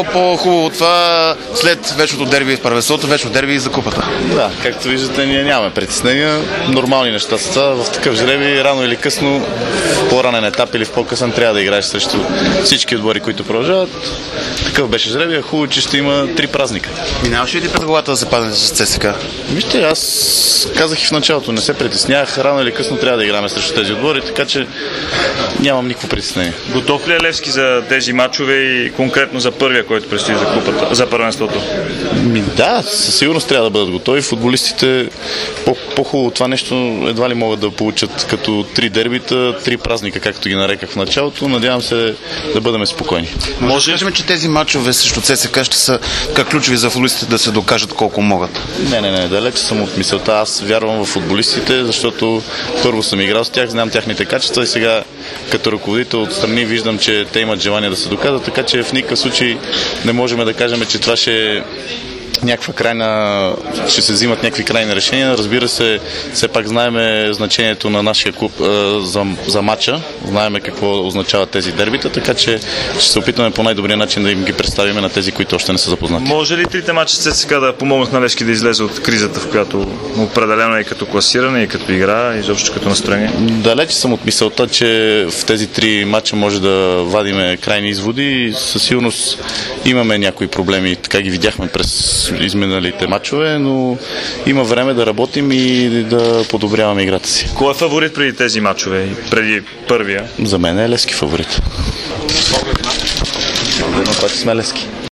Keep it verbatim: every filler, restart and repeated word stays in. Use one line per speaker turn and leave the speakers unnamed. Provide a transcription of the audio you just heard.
по-хубаво това след вечното дерби в първенството, вечно дерби и за купата.
Да, както виждате, ние нямаме притеснения. Нормални неща са това. В такъв жребий рано или късно, в по-ранен етап или в по-късен, трябва да играеш срещу всички отбори, които продължават. Такъв беше жребий, хубаво, че ще има три празника.
Минаваш ли ти през главата да се падне с ЦСКА?
Вижте, аз казах и в началото, не се притеснях. Рано или късно трябва да играме срещу тези отбори, така че нямам никакво притеснение.
Готов ли е Левски за тези матчове и конкретно за първия, който предстои за купата, за първенството?
Ми, да, със сигурност трябва да бъдат готови. Футболистите по- по-хубаво това нещо едва ли могат да получат като три дербита, три празника, както ги нареках в началото. Надявам се да бъдем спокойни.
Може да кажем, че тези матчове срещу ЦСКА ще са как ключови за футболистите да се докажат колко могат?
Не, не, не, далеч съм от мисълта. Аз вярвам в футболистите, защото първо съм играл с тях, знам тяхните качества и сега като ръководител отстрани виждам, че те имат желание да се доказват, така че в никакъв случай не можем да кажем, че това ще е някаква крайна, ще се взимат някакви крайни решения. Разбира се, все пак знаеме значението на нашия клуб е, за, за матча, знаеме какво означават тези дербита, така че ще се опитаме по най-добрия начин да им ги представим на тези, които още не са запознати.
Може ли трите мача с ЦСКА да помогнат на Левски да излезе от кризата, в която определено е и като класиране, и като игра, и изобщо като настроение?
Далеч съм от мисълта, че в тези три мача може да вадиме крайни изводи. Със сигурност имаме някои проблеми, така ги видяхме през изминалите мачове, но има време да работим и да подобряваме играта си.
Кой е фаворит преди тези мачове и преди първия?
За мен е Левски фаворит. Едно това, че сме Левски.